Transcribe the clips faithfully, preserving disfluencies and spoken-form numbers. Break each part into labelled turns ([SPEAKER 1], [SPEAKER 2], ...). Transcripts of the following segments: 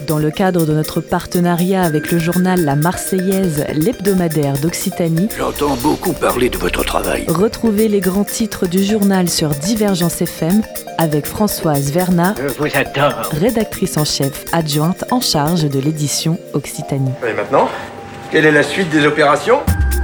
[SPEAKER 1] Dans le cadre de notre partenariat avec le journal La Marseillaise, l'hebdomadaire d'Occitanie,
[SPEAKER 2] j'entends beaucoup parler de votre travail.
[SPEAKER 1] Retrouvez les grands titres du journal sur Divergence F M avec Françoise Vernat,
[SPEAKER 2] Je vous adore.
[SPEAKER 1] rédactrice en chef adjointe en charge de l'édition Occitanie.
[SPEAKER 3] Et maintenant, quelle est la suite des opérations ?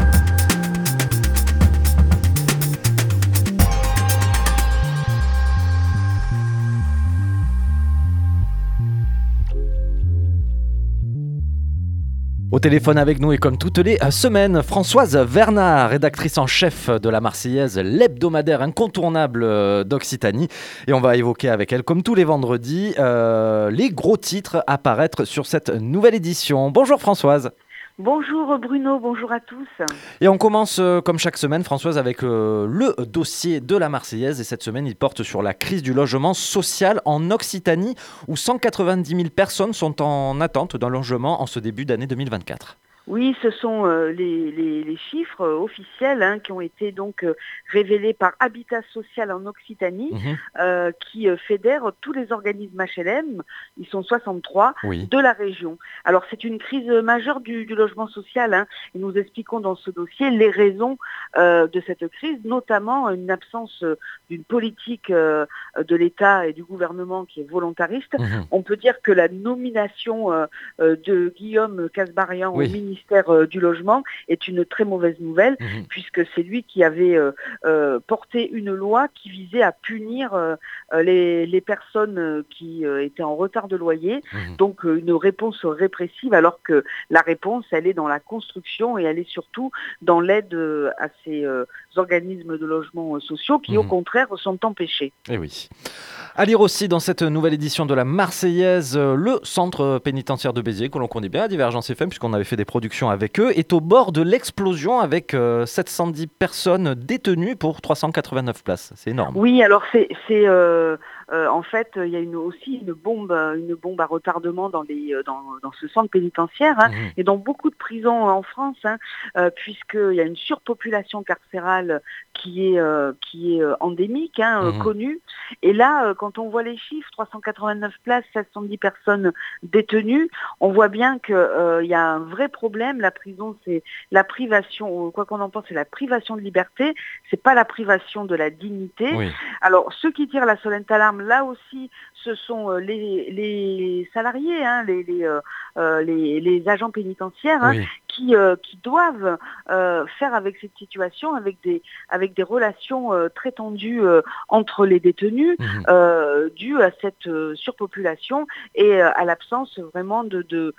[SPEAKER 4] Au téléphone avec nous et comme toutes les semaines, Françoise Vernat, rédactrice en chef de La Marseillaise, l'hebdomadaire incontournable d'Occitanie. Et on va évoquer avec elle, comme tous les vendredis, euh, les gros titres à paraître sur cette nouvelle édition. Bonjour Françoise.
[SPEAKER 5] Bonjour Bruno, bonjour à tous.
[SPEAKER 4] Et on commence euh, comme chaque semaine, Françoise, avec euh, le dossier de La Marseillaise. Et cette semaine, il porte sur la crise du logement social en Occitanie, où cent quatre-vingt-dix mille personnes sont en attente d'un logement en ce début d'année deux mille vingt-quatre.
[SPEAKER 5] Oui, ce sont euh, les, les, les chiffres euh, officiels hein, qui ont été donc euh, révélés par Habitat Social en Occitanie, mmh. euh, qui euh, fédère tous les organismes H L M, ils sont soixante-trois, oui. de la région. Alors c'est une crise majeure du, du logement social, hein, et nous expliquons dans ce dossier les raisons euh, de cette crise, notamment une absence euh, d'une politique euh, de l'État et du gouvernement qui est volontariste. Mmh. On peut dire que la nomination euh, de Guillaume Casbarian oui. au ministère ministère du Logement est une très mauvaise nouvelle, mmh. puisque c'est lui qui avait euh, euh, porté une loi qui visait à punir euh, les, les personnes qui euh, étaient en retard de loyer, mmh. donc euh, une réponse répressive, alors que la réponse, elle est dans la construction et elle est surtout dans l'aide euh, à ces euh, organismes de logement sociaux qui, mmh. au contraire, sont empêchés.
[SPEAKER 4] Eh oui. À lire aussi dans cette nouvelle édition de La Marseillaise, le centre pénitentiaire de Béziers, que l'on connaît bien à Divergence F M, puisqu'on avait fait des productions avec eux, est au bord de l'explosion avec euh, sept cent dix personnes détenues pour trois cent quatre-vingt-neuf places. C'est énorme.
[SPEAKER 5] Oui, alors c'est, c'est euh, euh, en fait, il y a une, aussi une bombe, une bombe à retardement dans, les, dans, dans ce centre pénitentiaire hein, mmh. et dans beaucoup de prisons en France, hein, euh, puisqu'il y a une surpopulation carcérale qui est, euh, qui est endémique, hein, mmh. euh, connue. Et là, euh, quand on voit les chiffres, trois cent quatre-vingt-neuf places, sept cent dix personnes détenues, on voit bien qu'il euh, y a un vrai problème. La prison, c'est la privation, quoi qu'on en pense, c'est la privation de liberté, c'est pas la privation de la dignité. Oui. Alors, ceux qui tirent la sonnette d'alarme, là aussi, ce sont euh, les, les salariés, hein, les, les, euh, les, les agents pénitentiaires, hein, oui. qui, euh, qui doivent euh, faire avec cette situation, avec des, avec des relations euh, très tendues euh, entre les détenus, mmh. euh, dues à cette euh, surpopulation et euh, à l'absence vraiment de, de,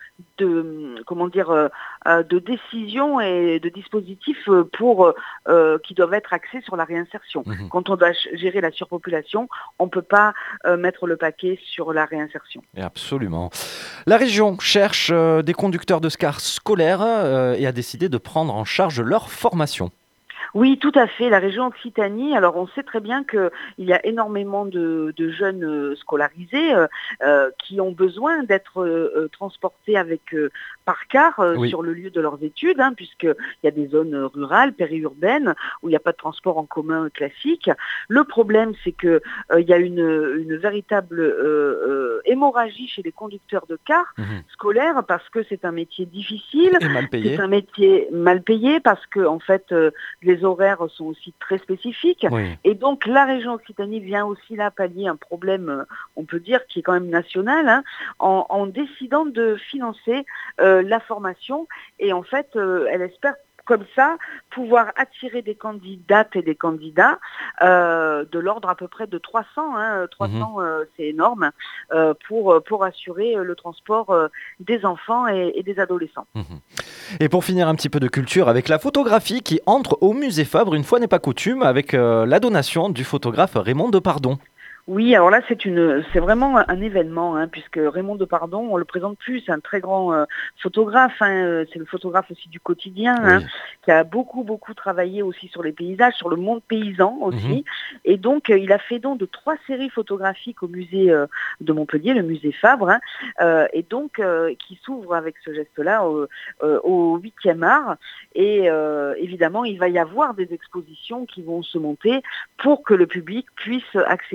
[SPEAKER 5] de comment dire, euh, de décisions et de dispositifs pour, euh, qui doivent être axés sur la réinsertion. Mmh. Quand on doit gérer la surpopulation, on ne peut pas euh, mettre le paquet sur la réinsertion.
[SPEAKER 4] Et absolument. La région cherche euh, des conducteurs de cars scolaires euh, et a décidé de prendre en charge leur formation.
[SPEAKER 5] Oui, tout à fait. La région Occitanie, alors on sait très bien qu'il y a énormément de, de jeunes scolarisés euh, qui ont besoin d'être euh, transportés avec, euh, par car euh, oui. sur le lieu de leurs études, hein, puisqu'il y a des zones rurales, périurbaines, où il n'y a pas de transport en commun classique. Le problème, c'est qu'il euh, y a une, une véritable euh, euh, hémorragie chez les conducteurs de cars mmh. scolaires, parce que c'est un métier difficile,
[SPEAKER 4] et mal payé.
[SPEAKER 5] C'est un métier mal payé, parce que en fait, euh, les horaires sont aussi très spécifiques. Oui. Et donc, la région Occitanie vient aussi là pallier un problème, on peut dire, qui est quand même national, hein, en, en décidant de financer euh, la formation. Et en fait, euh, elle espère comme ça, pouvoir attirer des candidates et des candidats euh, de l'ordre à peu près de trois cents, hein, trois cents mmh. euh, c'est énorme, euh, pour, pour assurer le transport euh, des enfants et, et des adolescents.
[SPEAKER 4] Mmh. Et pour finir un petit peu de culture avec la photographie qui entre au musée Fabre, une fois n'est pas coutume, avec euh, la donation du photographe Raymond Depardon.
[SPEAKER 5] Oui, alors là, c'est une, c'est vraiment un événement, hein, puisque Raymond Depardon, on le présente plus, c'est un très grand euh, photographe, hein, c'est le photographe aussi du quotidien, oui. hein, qui a beaucoup, beaucoup travaillé aussi sur les paysages, sur le monde paysan aussi, mmh. et donc euh, il a fait don de trois séries photographiques au musée euh, de Montpellier, le musée Fabre, hein, euh, et donc euh, qui s'ouvre avec ce geste-là au, euh, au huitième art, et euh, évidemment, il va y avoir des expositions qui vont se monter pour que le public puisse accéder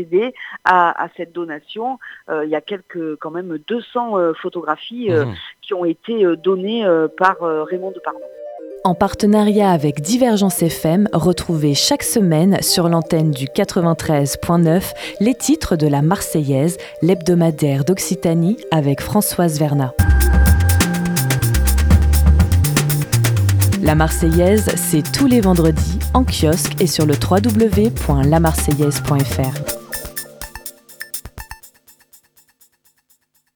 [SPEAKER 5] à, à cette donation. Euh, il y a quelques, quand même deux cents euh, photographies euh, mmh. qui ont été euh, données euh, par euh, Raymond Depardon.
[SPEAKER 1] En partenariat avec Divergence F M, retrouvez chaque semaine sur l'antenne du quatre-vingt-treize neuf les titres de la Marseillaise, l'hebdomadaire d'Occitanie avec Françoise Vernat. La Marseillaise, c'est tous les vendredis en kiosque et sur le w w w point la marseillaise point f r.